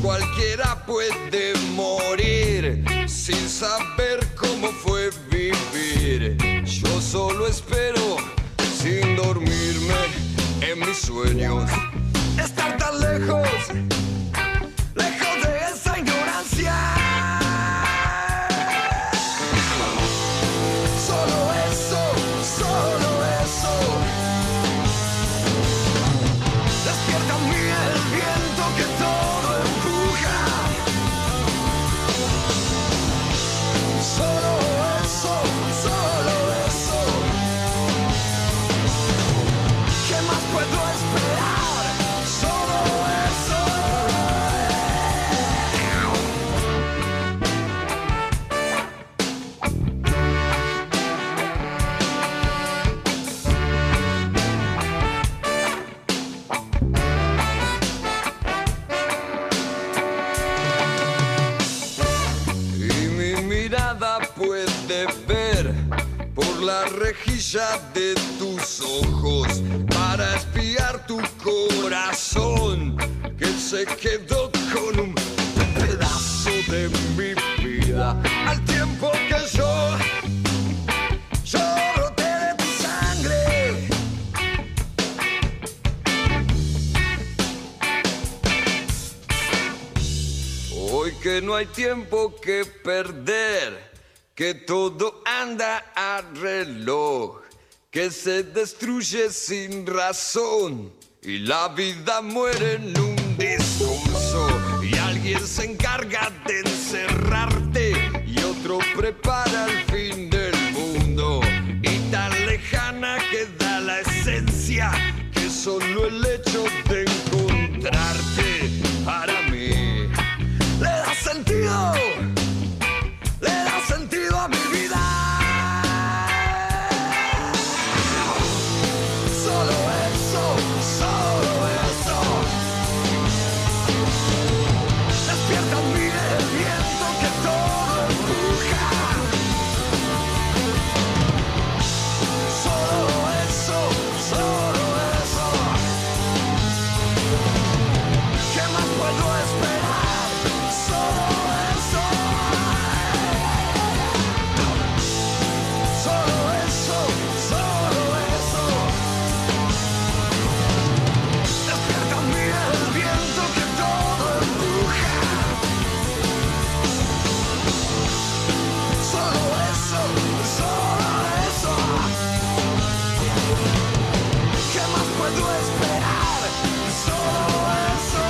Cualquiera puede morir sin saber cómo fue vivir. Yo solo espero, sin dormirme en mis sueños, estar tan lejos, lejos de esa ignorancia. Solo eso, solo eso. Despierta en mí el viento que todo empuja. Solo eso, solo eso. ¿Qué más puedo esperar? Solo eso. Y mi mirada puede ver por la rejilla de tus ojos para espiar tu corazón que se quedó con un pedazo de mi vida al tiempo que yo broté de tu sangre. Hoy que no hay tiempo que perder, que todo anda a reloj, que se destruye sin razón y la vida muere en un discurso. Y alguien se encarga de encerrarte y otro prepara el fin del mundo. Y tan lejana queda la esencia que solo el hecho de encontrarte para mí le da sentido. Le da sentido a mi vida. Solo eso, solo eso. Despierta en mí el viento que todo empuja. Solo eso, solo eso. ¿Qué más puedo esperar? Solo eso. Solo eso, solo eso. Despierta en mí el viento que todo empuja. Solo eso, solo eso. ¿Qué más puedo esperar? Solo eso.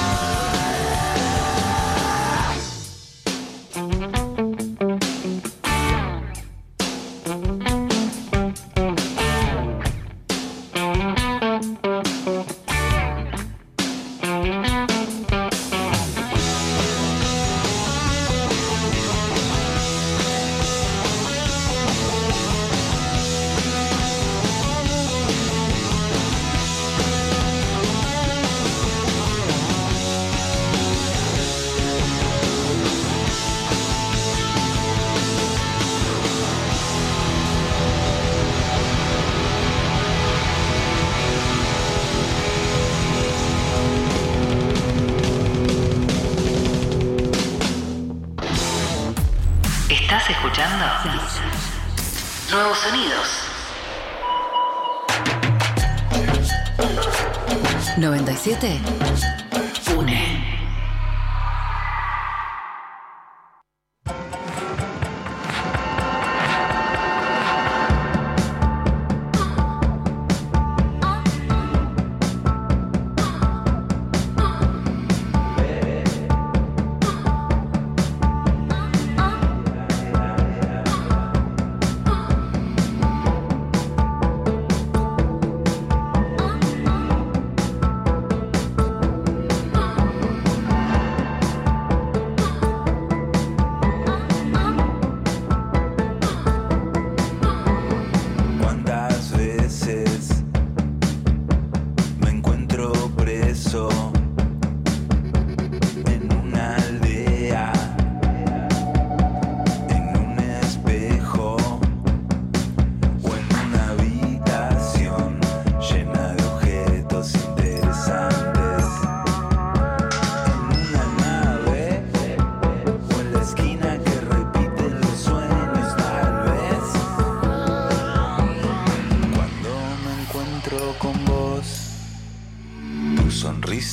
¿Estás escuchando? Nuevos sonidos. 97 une.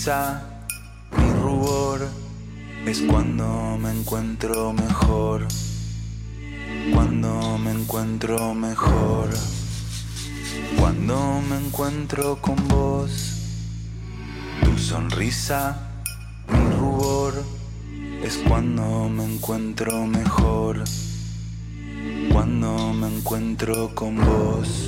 sonrisa, mi rubor, es cuando me encuentro mejor, cuando me encuentro mejor, cuando me encuentro con vos. Tu sonrisa, mi rubor, es cuando me encuentro mejor, cuando me encuentro con vos.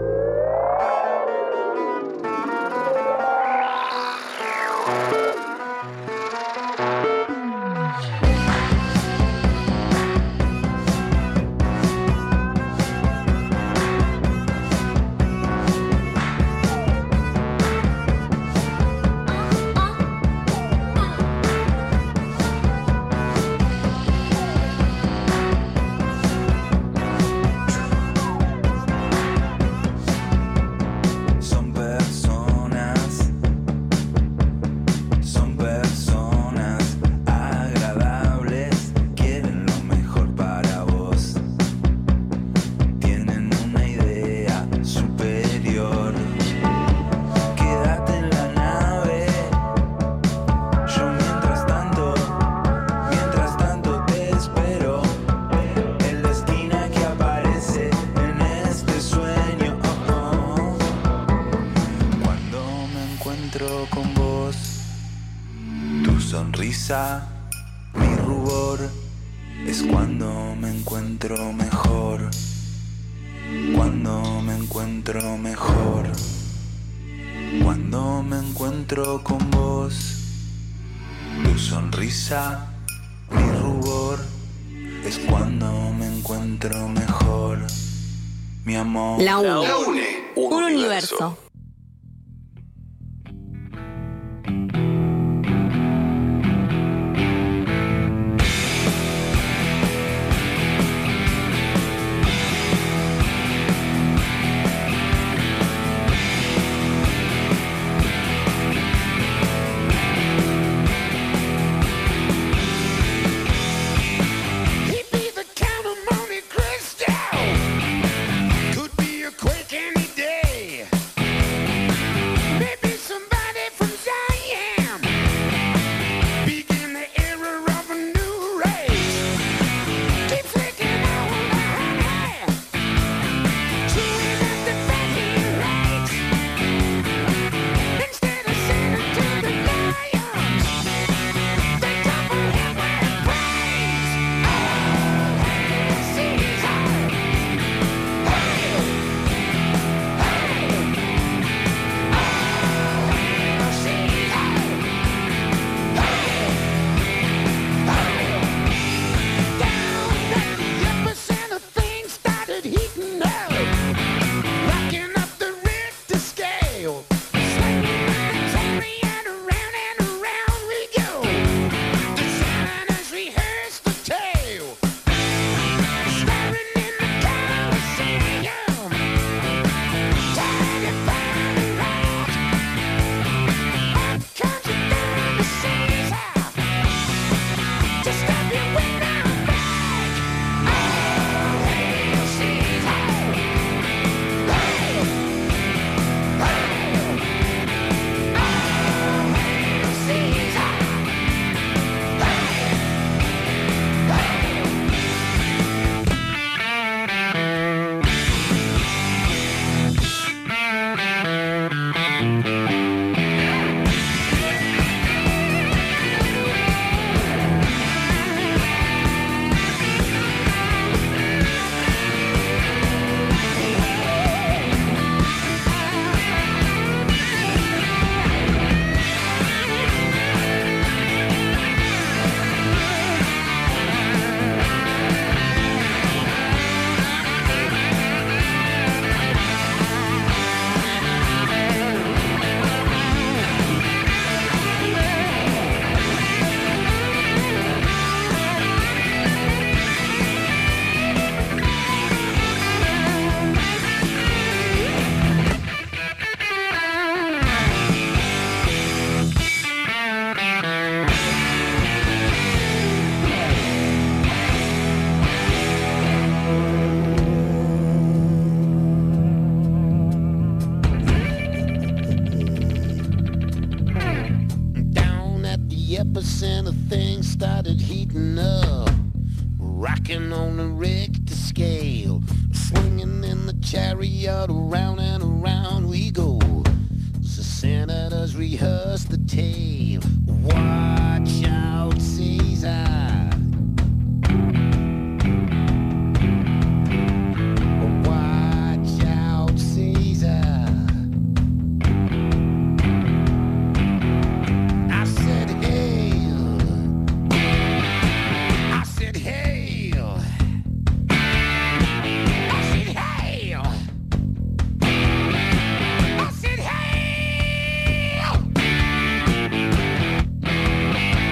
Mi rubor es cuando me encuentro mejor, cuando me encuentro mejor, cuando me encuentro con vos. Tu sonrisa, mi rubor, es cuando me encuentro mejor, mi amor. La UNE, un universo. Could be a quake any day. the epicenter, things started heating up. Rocking on the Richter scale, swinging in the chariot, around and around we go. The senators rehearse the tale. Watch out, Caesar. Watch out, Caesar. I said, hail. I said, hail. I said, hail. I said, hail.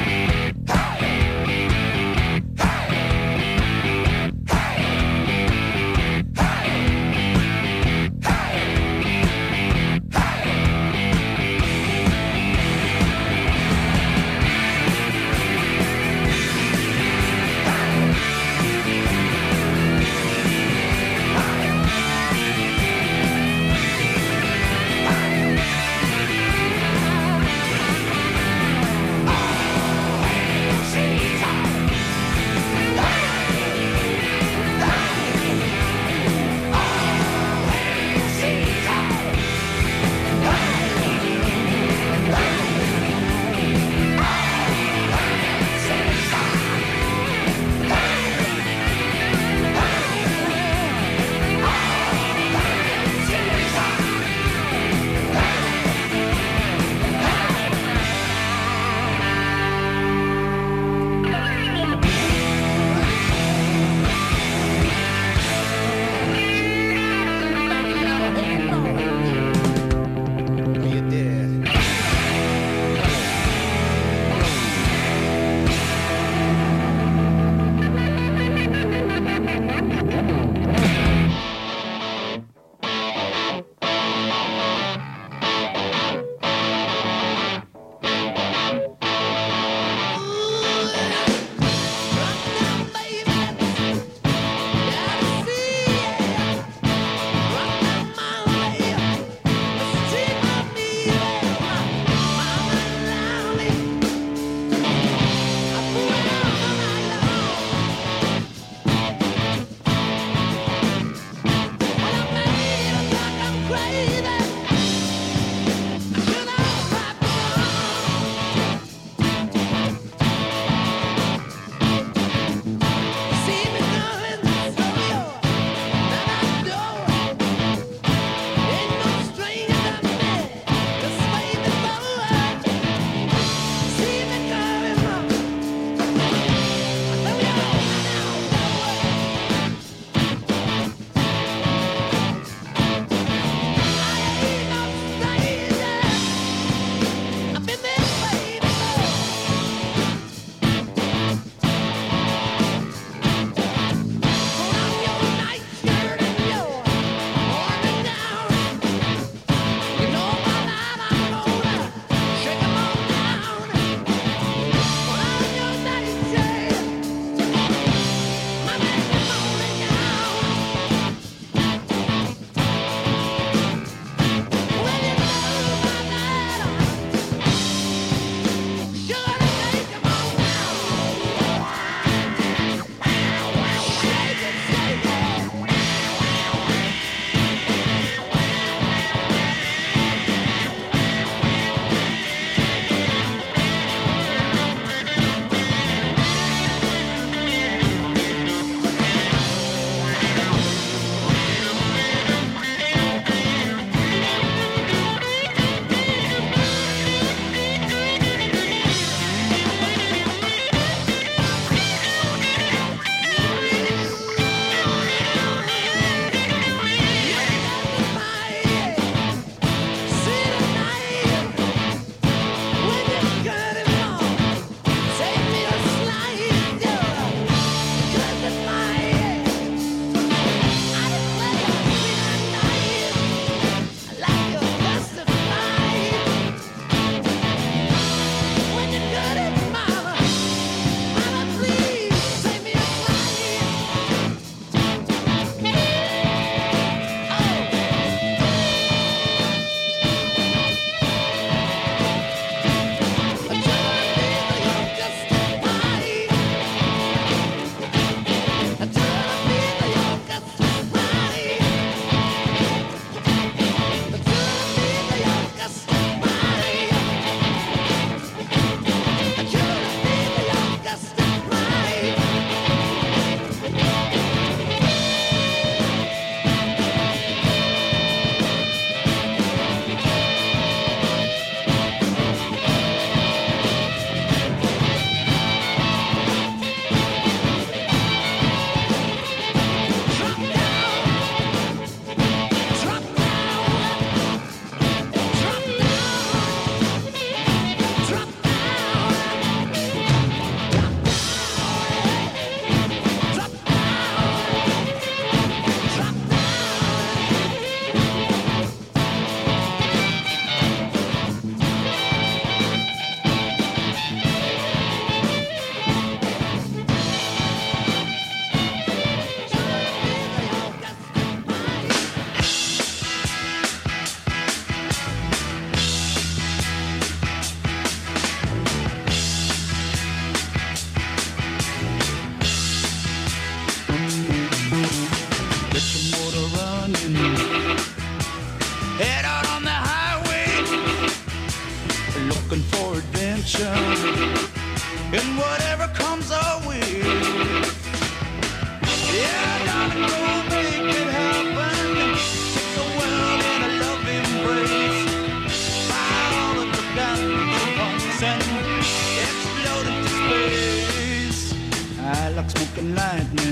like smoke and lightning.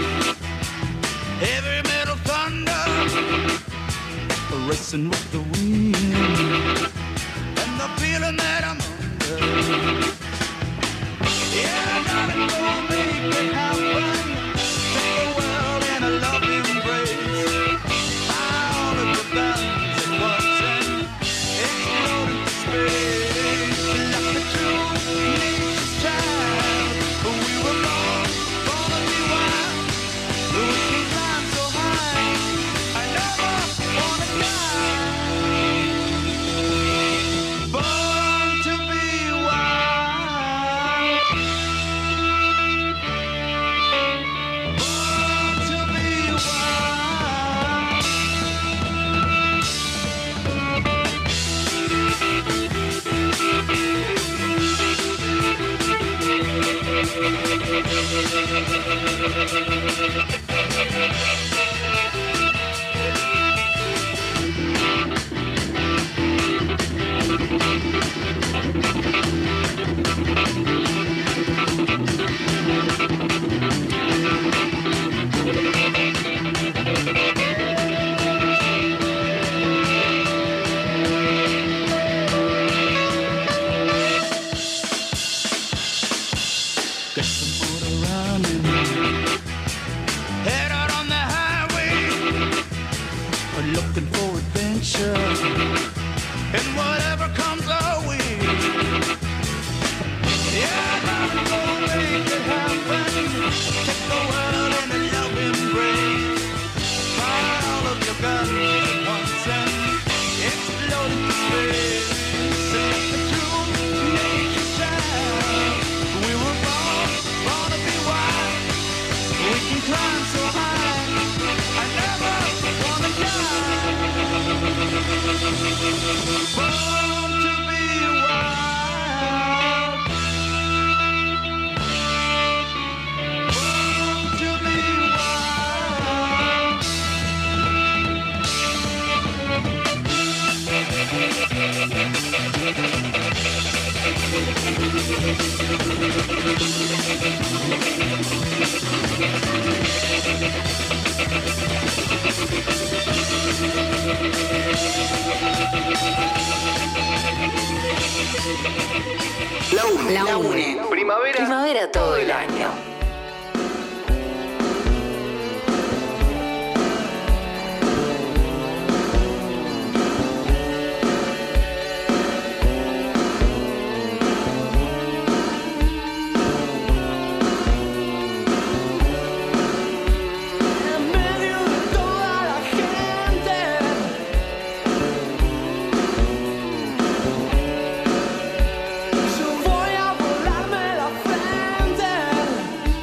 Heavy metal thunder, racing with the wind, and the feeling that I'm under. Yeah, darling, go make it happen. Take the world in a loving embrace. Fire all of your guns at once and explode into space. Like the true nature's child, we were born to be wild. We can climb so high, I never wanna die. Born to be wild. Born to be wild. Got some motor running, head out on the highway, looking for adventure, and whatever comes our way. Yeah, I'm gonna make it happen. Take the world in a loving embrace. Fire all of your guns at once and explode into space. Select the true nature's child. We were born to be wild. We can climb so high. I never wanna die. Born to be wild. Born to be wild. La UNE. Primavera todo el año. En medio de toda la gente, yo voy a volarme la frente.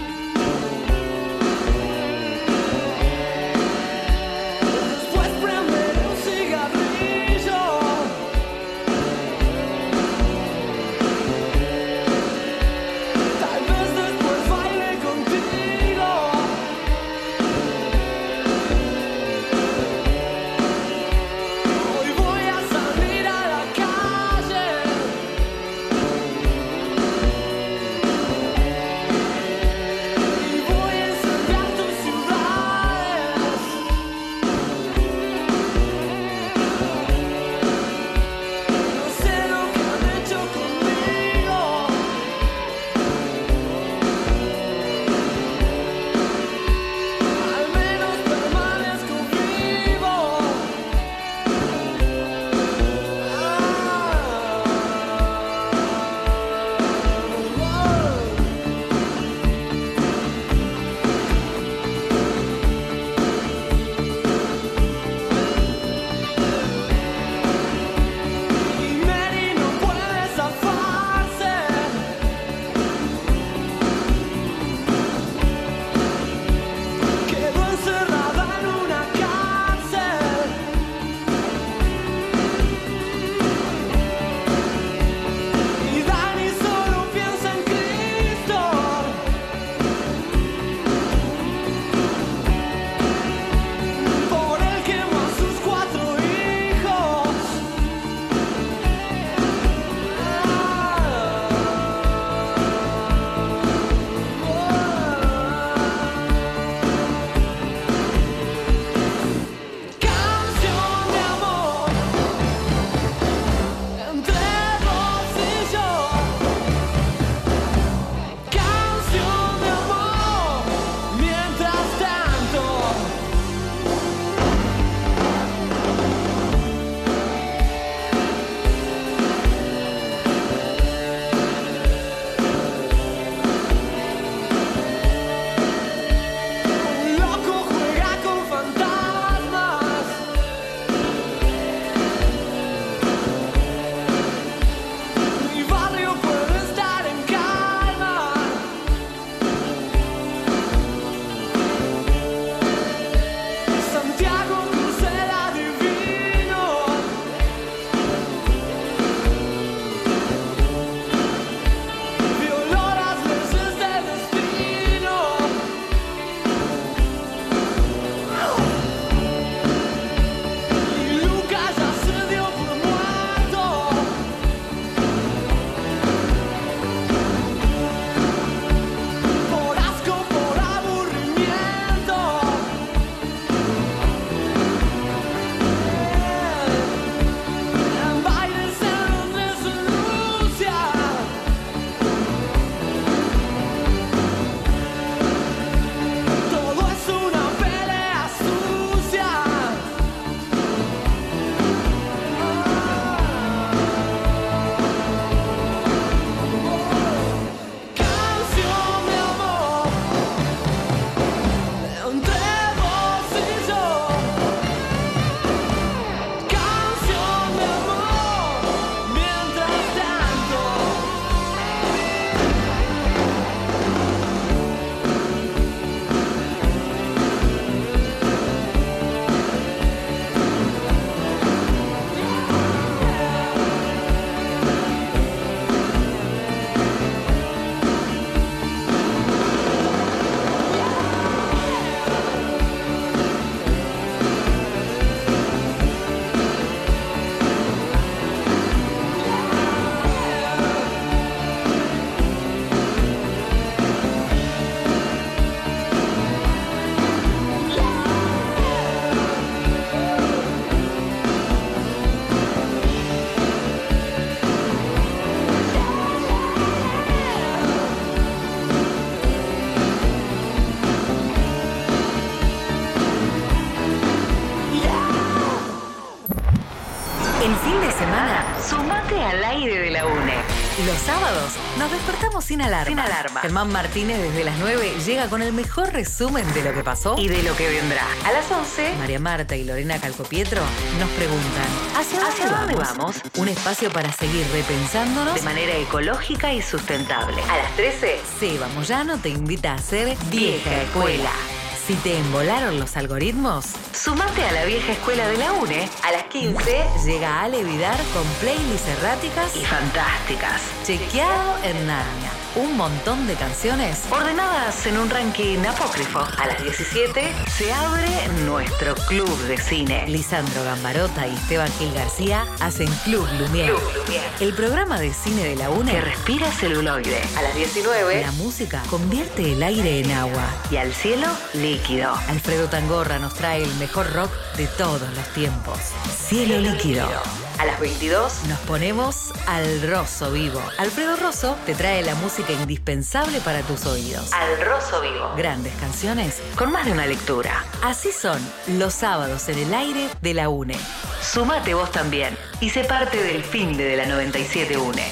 Los sábados nos despertamos sin alarma. Germán Martínez desde las 9 llega con el mejor resumen de lo que pasó y de lo que vendrá. A las 11, María Marta y Lorena Calcopietro nos preguntan ¿Hacia dónde vamos? Un espacio para seguir repensándonos de manera ecológica y sustentable. A las 13, Seba Moyano te invita a ser Vieja Escuela. Si te embolaron los algoritmos, sumate a la Vieja Escuela de la UNE. A las 15 llega Ale Vidar con playlists erráticas y fantásticas. Chequeado en Narnia. Un montón de canciones ordenadas en un ranking apócrifo. A las 17 se abre nuestro club de cine. Lisandro Gambarota y Esteban Gil García hacen Club Lumière. El programa de cine de la UNE que respira celuloide. A las 19 la música convierte el aire en agua y al cielo líquido. Alfredo Tangorra nos trae el mejor rock de todos los tiempos. Cielo líquido. A las 22 nos ponemos al Rosso Vivo. Alfredo Rosso te trae la música indispensable para tus oídos. Al Rosso Vivo. Grandes canciones con más de una lectura. Así son los sábados en el aire de la UNE. Sumate vos también y sé parte del finde de la 97 UNE.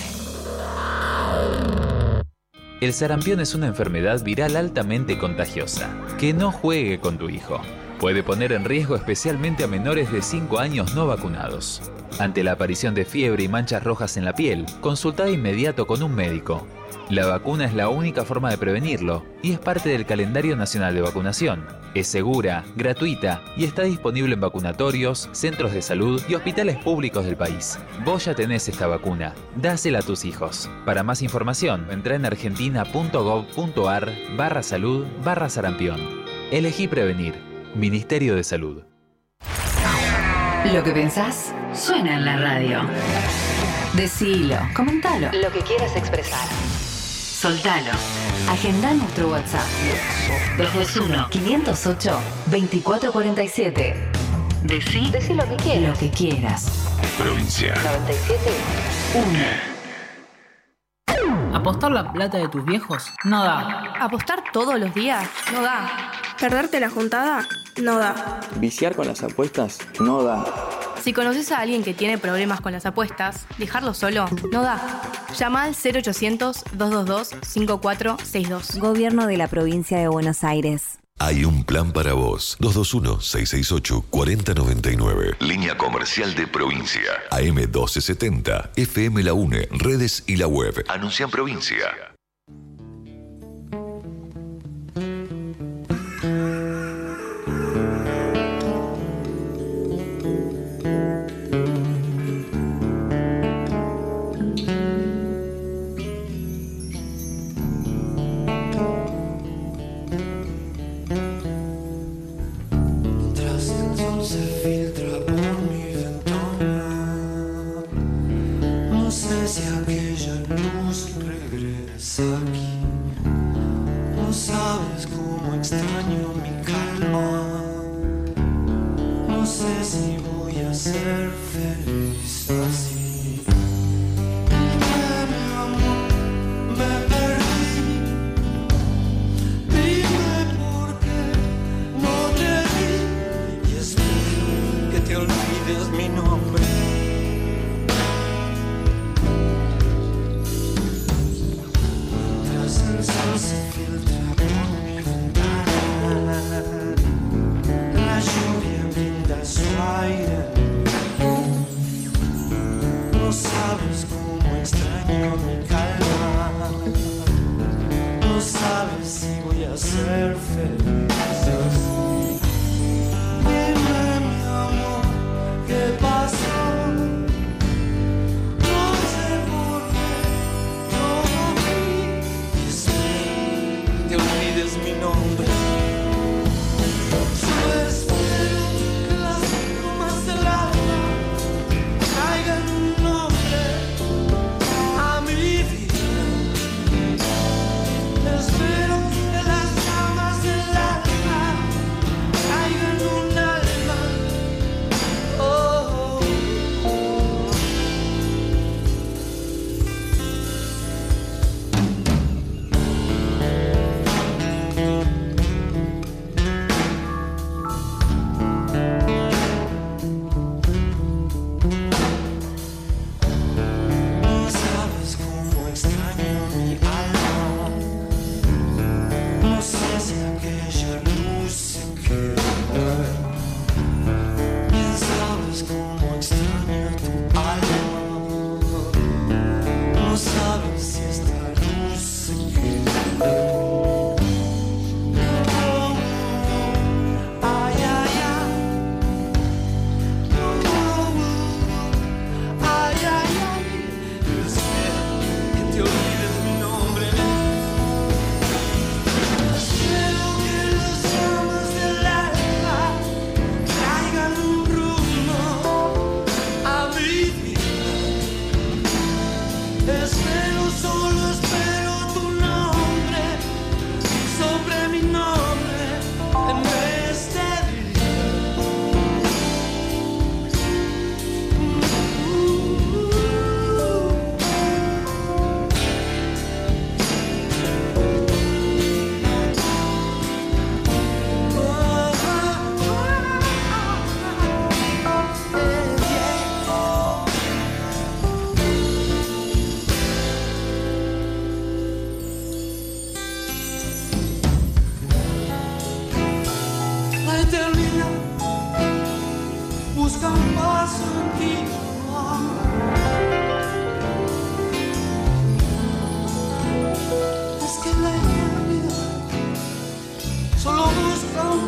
El sarampión es una enfermedad viral altamente contagiosa. Que no juegue con tu hijo. Puede poner en riesgo especialmente a menores de 5 años no vacunados. Ante la aparición de fiebre y manchas rojas en la piel, consulta de inmediato con un médico. La vacuna es la única forma de prevenirlo y es parte del calendario nacional de vacunación. Es segura, gratuita y está disponible en vacunatorios, centros de salud y hospitales públicos del país. Vos ya tenés esta vacuna. Dásela a tus hijos. Para más información, entra en argentina.gov.ar/salud/sarampión. Elegí prevenir. Ministerio de Salud. Lo que pensás suena en la radio. Decilo, comentalo. Lo que quieras expresar. Soltalo. Agenda nuestro WhatsApp. 221-508-2447. Decí lo que quieras. Lo que quieras. Provincia 97 1. ¿Apostar la plata de tus viejos? No da. ¿Apostar todos los días? No da. ¿Perderte la juntada? No da. ¿Viciar con las apuestas? No da. Si conoces a alguien que tiene problemas con las apuestas, dejarlo solo no da. Llama al 0800-222-5462. Gobierno de la Provincia de Buenos Aires. Hay un plan para vos. 221-668-4099. Línea comercial de provincia. AM 1270. FM La UNE. Redes y la web. Anuncia en provincia.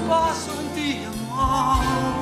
paso en ti, amor.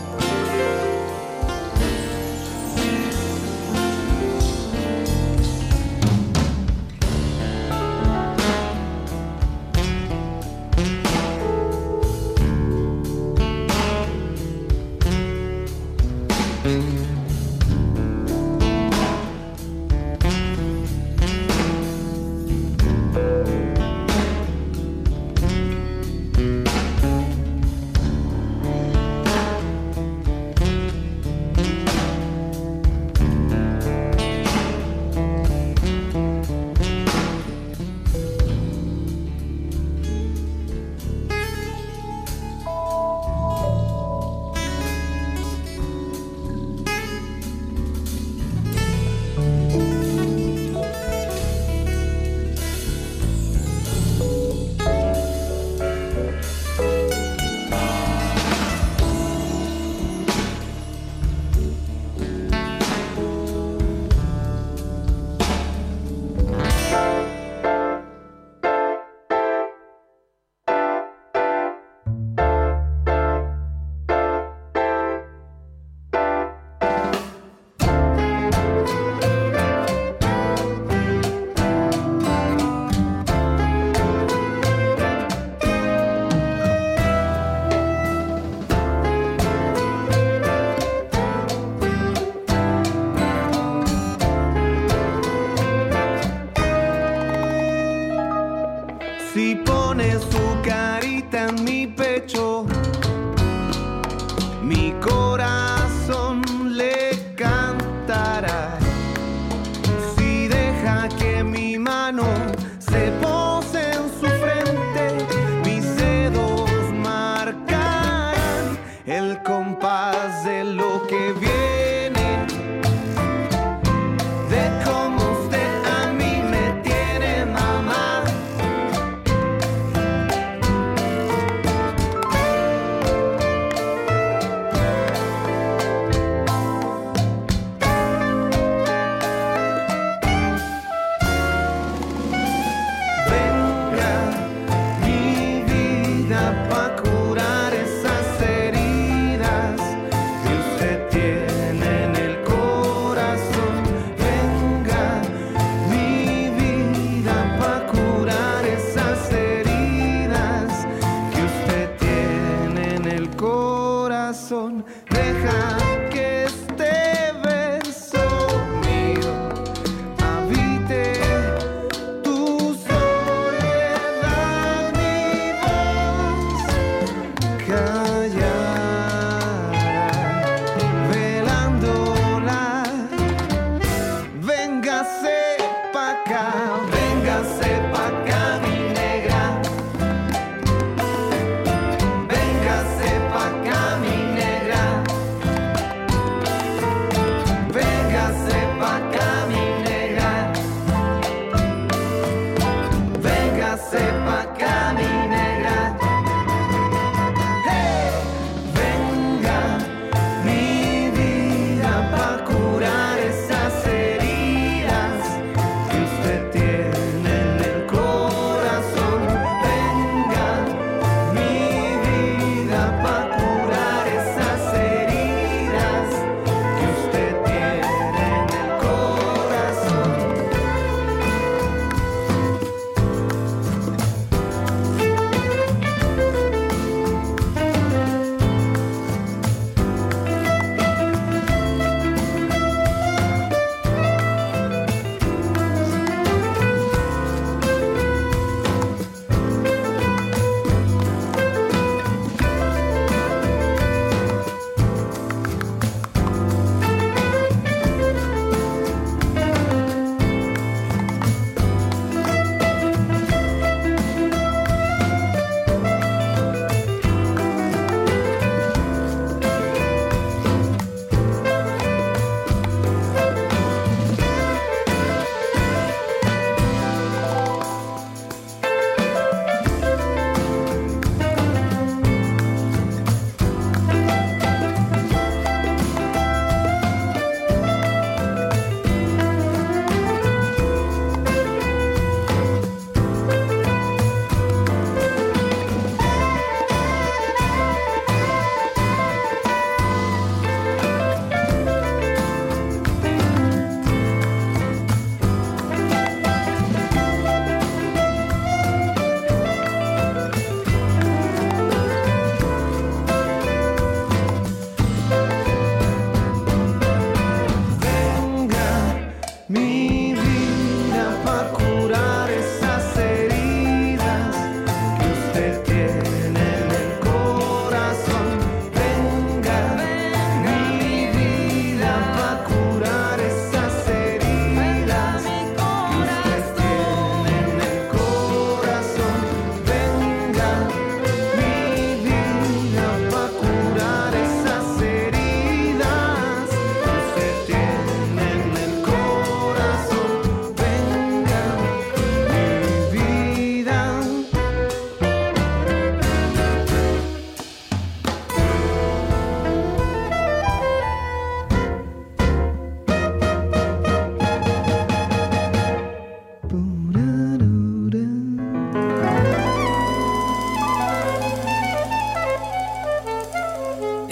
Si pone su carita en mi pecho, mi corazón le cantará. Si deja que mi mano se pose en su frente, mis dedos marcarán el compás de lo que viene, de cómo usted a mí me tiene, mamá.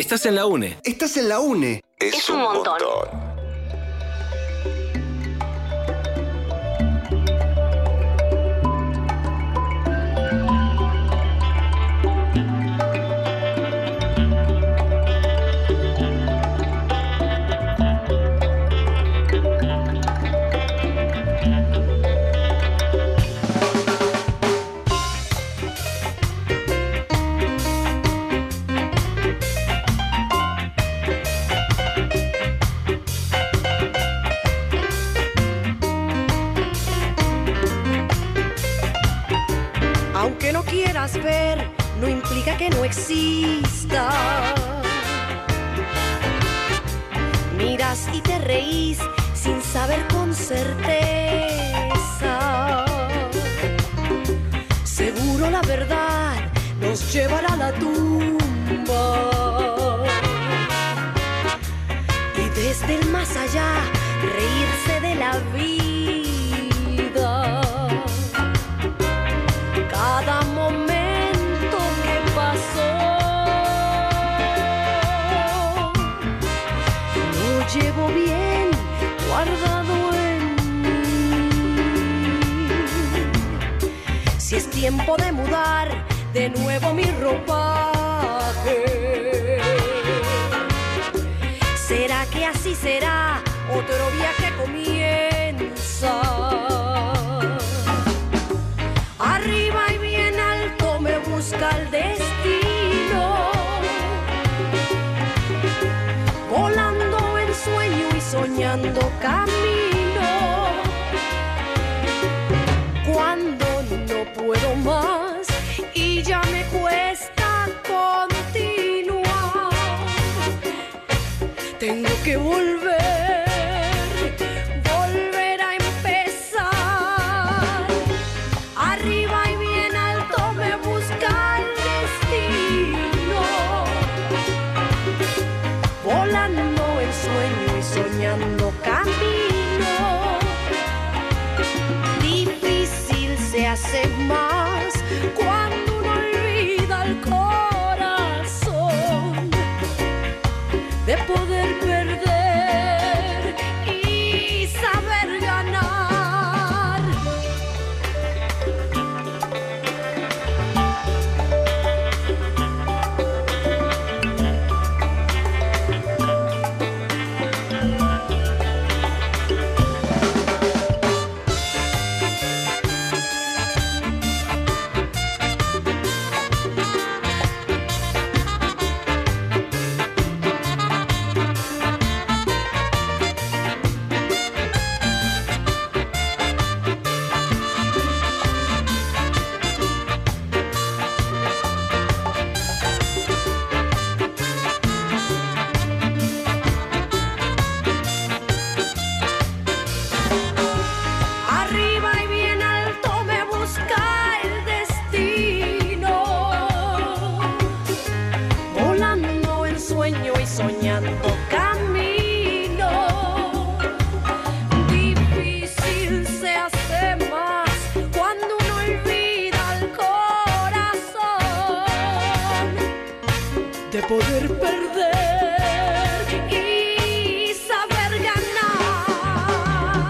Estás en la UNE. Estás en la UNE. Es un montón. Aunque no quieras ver, no implica que no exista. Miras y te reís sin saber con certeza. Seguro la verdad nos llevará a la tumba. Y desde el más allá, reírse de la vida. Cada momento que pasó lo llevo bien guardado en mí. Si es tiempo de mudar de nuevo mi ropaje, ¿será que así será? Otro viaje comienza. Arriba y bien alto me busca el destino, volando en sueño y soñando camino. Cuando no puedo más y ya me cuesta continuar, tengo que volver a empezar. Arriba y bien alto me busca el destino, volando en sueño y soñando camino. Difícil se hace más cuando uno olvida el corazón de poder perder y saber ganar. poder perder y saber ganar.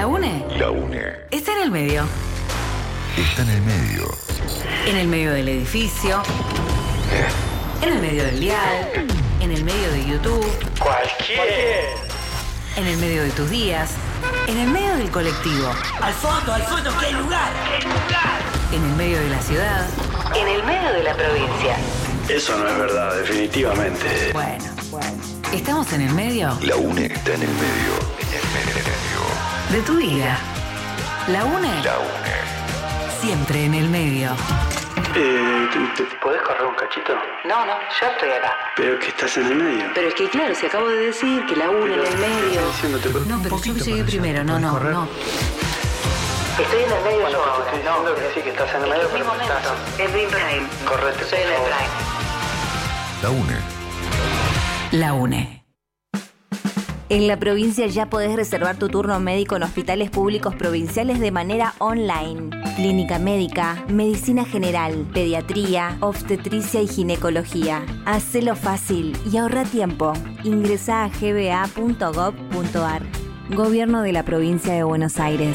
UNE. La UNE. Está en el medio. Está en el medio. En el medio del edificio. En el medio del dial. En el medio de YouTube. Cualquier. En el medio de tus días. En el medio del colectivo. Al fondo, que hay lugar. En el medio de la ciudad. En el medio de la provincia. Eso no es verdad, definitivamente. Bueno. ¿Estamos en el medio? La UNE está en el medio. En el medio. De tu vida. La UNE. La UNE. Siempre en el medio. ¿Te podés correr un cachito? No, yo estoy acá. Pero que estás en el medio. Pero es que claro, si acabo de decir que la UNE en el medio. No, pero yo llegué primero, no. Estoy en el medio yo ahora. No, que decir que estás en el medio, pero no estás. Es Dream Prime. Correte. Soy en el Prime. La UNE. La UNE. En la provincia ya podés reservar tu turno médico en hospitales públicos provinciales de manera online. Clínica médica, medicina general, pediatría, obstetricia y ginecología. Hacelo fácil y ahorra tiempo. Ingresá a gba.gov.ar. Gobierno de la Provincia de Buenos Aires.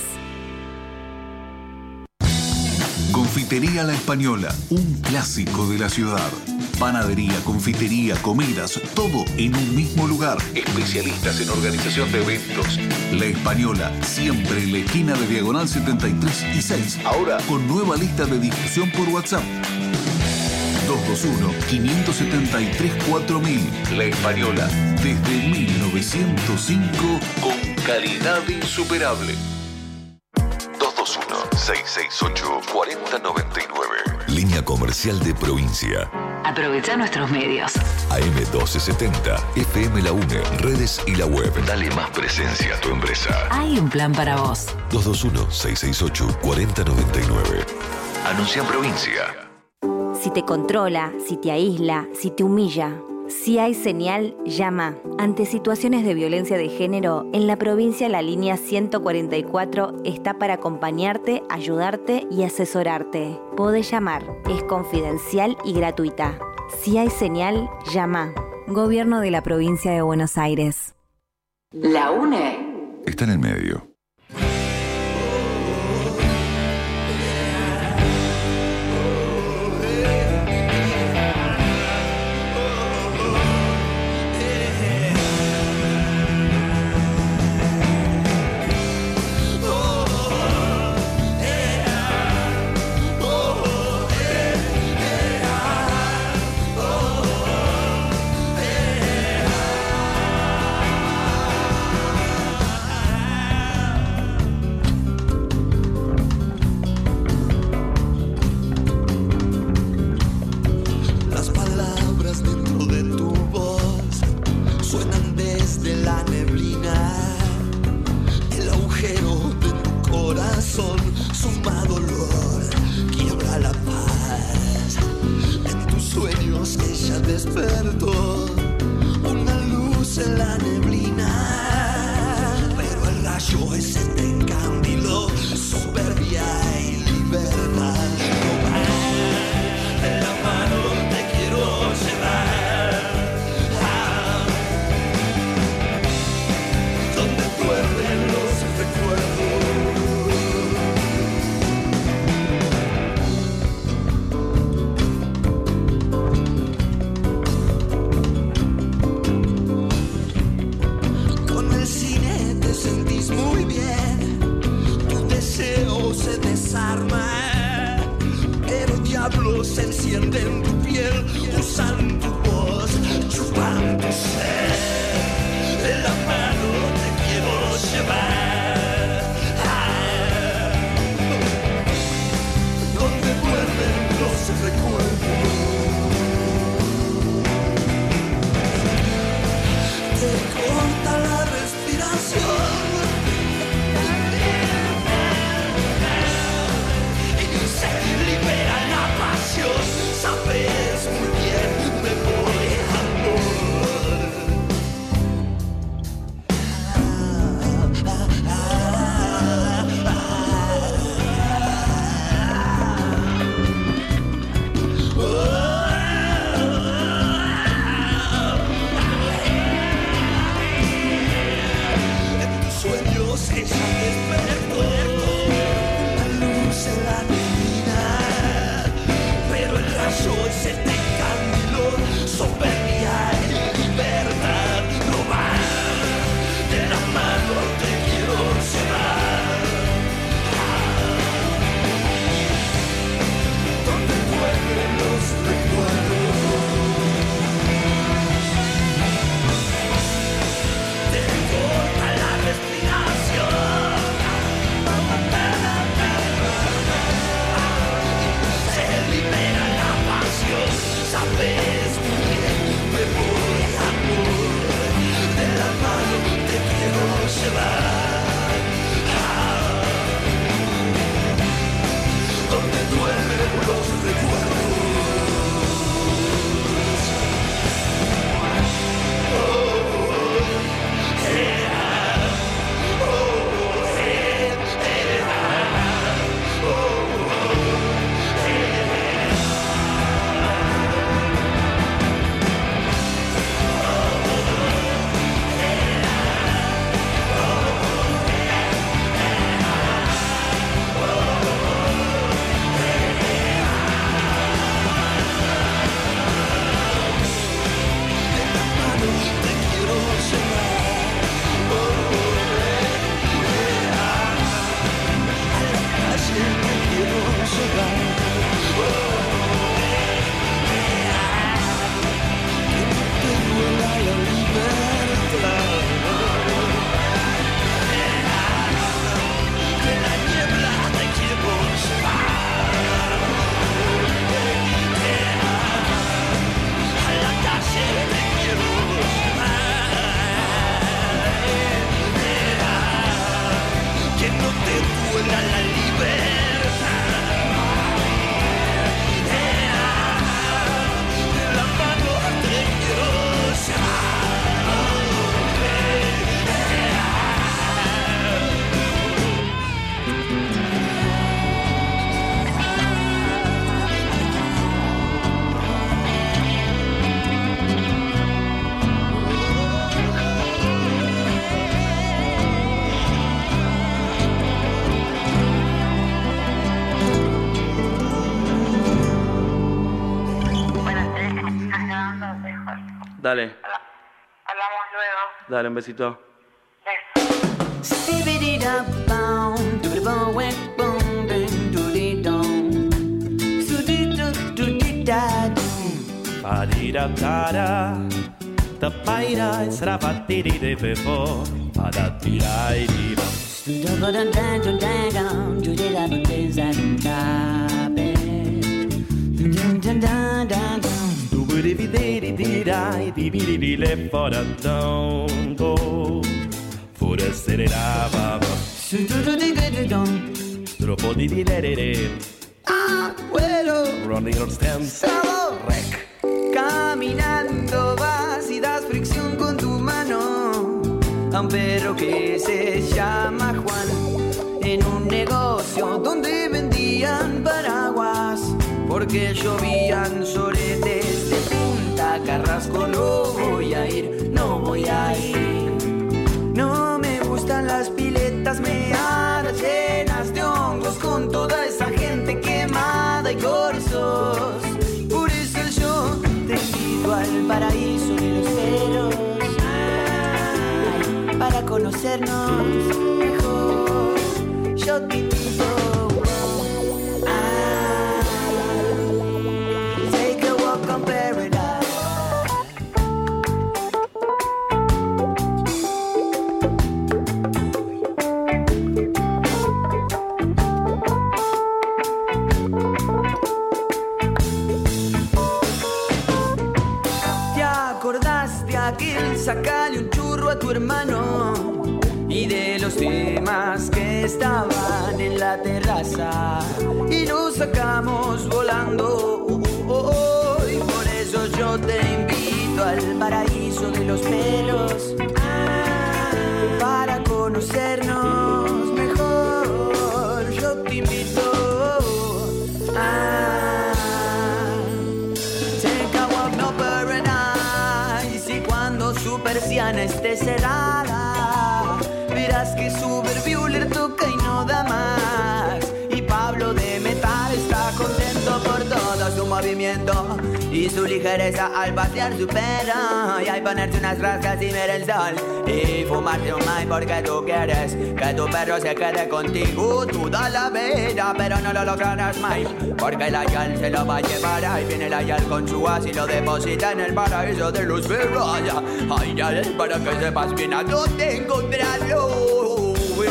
Confitería La Española, un clásico de la ciudad. Panadería, confitería, comidas, todo en un mismo lugar. Especialistas en organización de eventos. La Española, siempre en la esquina de Diagonal 73 y 6. Ahora con nueva lista de difusión por WhatsApp. 221-573-4000. La Española, desde 1905, con calidad insuperable. 221-668-4099. Línea comercial de provincia. Aprovecha nuestros medios. AM1270, FM La UNE, redes y la web. Dale más presencia a tu empresa. Hay un plan para vos. 221-668-4099. Anuncia en provincia. Si te controla, si te aísla, si te humilla, si hay señal, llama. Ante situaciones de violencia de género, en la provincia la línea 144 está para acompañarte, ayudarte y asesorarte. Podés llamar, es confidencial y gratuita. Si hay señal, llama. Gobierno de la Provincia de Buenos Aires. La UNE. Está en el medio. Suma dolor, quiebra la paz. En tus sueños ella despertó, una luz en la neblina, pero el rayo ese te encandiló, soberbia y libertad. Tomar de la mano te quiero llevar, donde duermen los recuerdos. Sentís muy bien, tu deseo se desarma, pero diablos se encienden en tu piel, usan tu voz, chupan tu ser. De la mano te quiero llevar, donde vuelven los recuerdos. Te corta la respiración. Libera la pasión, sabes muy bien, me voy amor. Dale. Hablamos luego. Dale, un besito. Padiraptara, tapaira, sravatiri de befo, padatirai diva. Stubidi-vididi-di-dai, di-vididi-le foratongo, furesererababa. Stropodi-di-de-de-de. Abuelo, Running on stems. rec. Caminando vas y das fricción con tu mano a un perro que se llama Juan en un negocio donde vendían paraguas porque llovían soretes de Punta Carrasco. No voy a ir, no voy a ir. No me gustan las piletas meadas llenas de hongos con toda esa gente quemada y corsos. Por eso yo te invito al paraíso de los celos, ay, para conocernos mejor. Yo te invito a take a walk on paradise. Sacale un churro a tu hermano y de los temas que estaban en la terraza y nos sacamos volando. Y por eso yo te invito al paraíso de los pelos para conocernos mejor. Yo te invito a su persiana esté cerrada, verás que su Bueller toca y no da más. Y Pablo de Metal está contento por todo su movimiento y su ligereza al pasear su perro. Y al ponerse unas rascas y ver el sol y fumarte un mai porque tú quieres que tu perro se quede contigo toda la vida, pero no lo lograrás más porque el ayal se lo va a llevar. Ahí viene el ayal con su as y lo deposita en el paraíso de los perros. Ay, ya es para que sepas bien a dónde encontrarlo.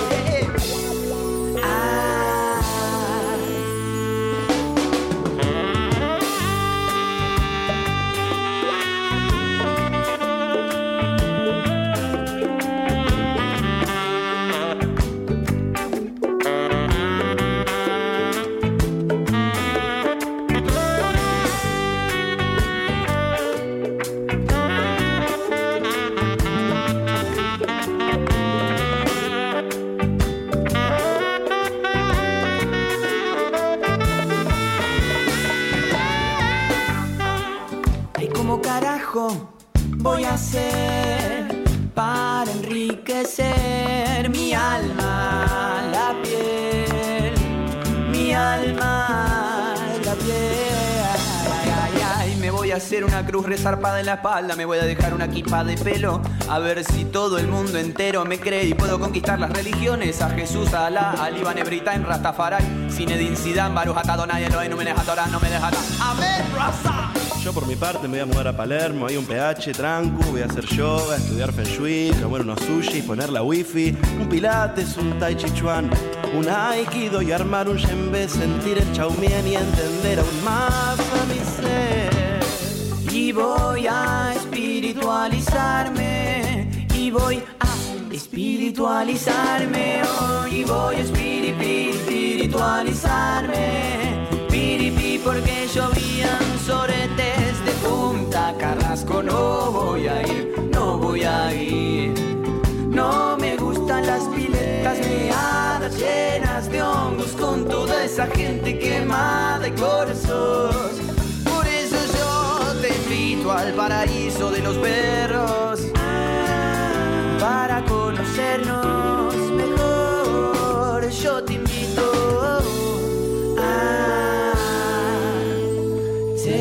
Voy a hacer para enriquecer mi alma, la piel, mi alma, la piel. Ay, ay, ay, me voy a hacer una cruz resarpada en la espalda, me voy a dejar una kipa de pelo, a ver si todo el mundo entero me cree y puedo conquistar las religiones. A Jesús, a Alá, a Liban, Ebritain, Rastafari, Zinedine Zidane, Baruch Adonai, Elohim, no me deja Torah, no me deja nada. Amén, Raza. Yo por mi parte me voy a mudar a Palermo, hay un PH, trancu, voy a hacer yoga, estudiar Feng Shui, comer unos sushi, poner la wifi, un pilates, un tai chi chuan, un aikido y armar un yembe, sentir el chau mien y entender aún más a mi ser. Y voy a espiritualizarme, y voy a espiritualizarme, oh, y voy a espiritualizarme, piripi porque llovían soretes de Punta Carrasco. No voy a ir, no voy a ir. No me gustan las piletas meadas llenas de hongos con toda esa gente quemada y corazón. Por eso yo te invito al paraíso de los perros para conocernos mejor. Yo te invito a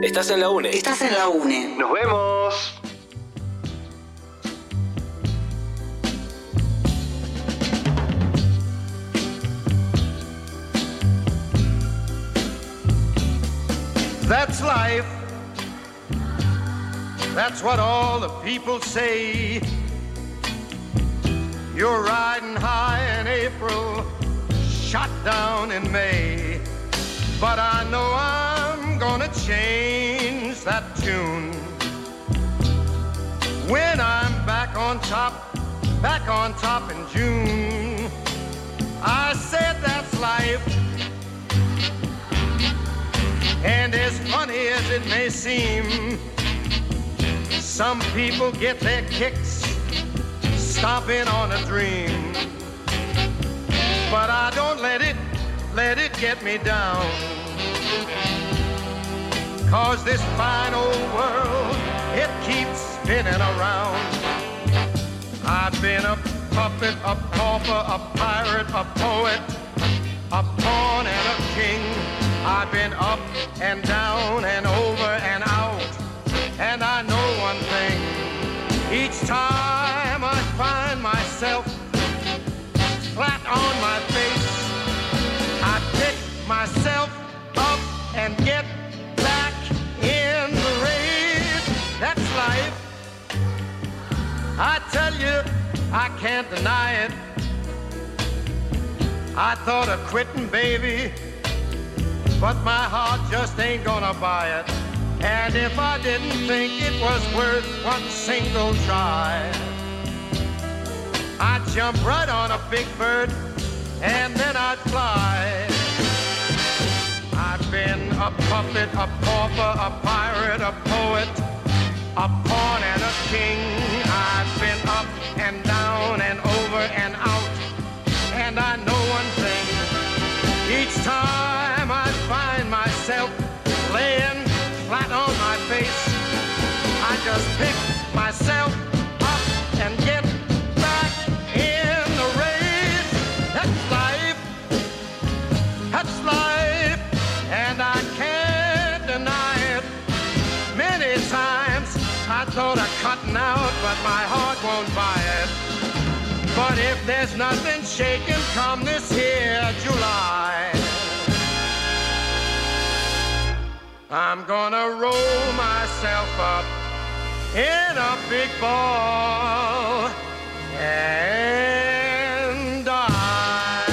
Estás en la UNE. Estás en la UNE. Nos vemos. That's life. That's what all the people say. You're riding high in April, shot down in May. But I know I'm gonna change that tune when I'm back on top in June. I said that's life. And as funny as it may seem, some people get their kicks stomping on a dream. But I don't let it get me down. 'Cause this fine old world, it keeps spinning around. I've been a puppet, a pauper, a pirate, a poet, a pawn and a king. I've been up and down and over and out. And I know one thing, each time I find myself flat on my face, I pick myself up and get back in the race. That's life. I tell you, I can't deny it. I thought of quitting, baby, but my heart just ain't gonna buy it. And if I didn't think it was worth one single try, I'd jump right on a big bird and then I'd fly. I've been a puppet, a pauper, a pirate, a poet, a pawn and a king. I've been up and down and over and out. And I know one thing, each time I find myself laying flat on my face, I just pick myself up and get back in the race. That's life. That's life. And I can't deny it. Many times I thought of cutting out, but my heart won't buy it. But if there's nothing shaking come this here July, I'm gonna roll myself up in a big ball and die.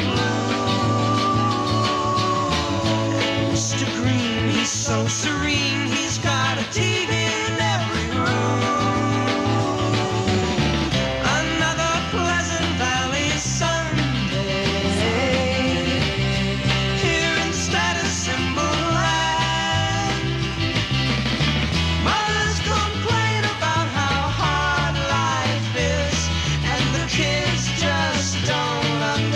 So serene.